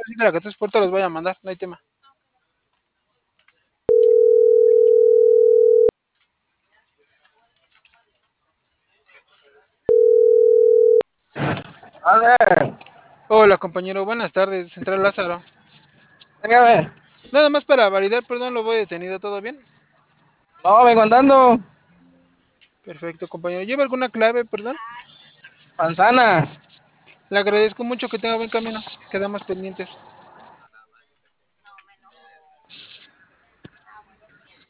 sí, de la 14 puerta los voy a mandar, no hay tema. Vale, Hola, compañero, buenas tardes, Central Lázaro. dígame. Nada más para validar, perdón, lo voy detenido, ¿todo bien? No, vengo andando. Perfecto, compañero. ¿Lleva alguna clave, perdón? Manzana. Le agradezco mucho que tenga buen camino. Quedamos pendientes.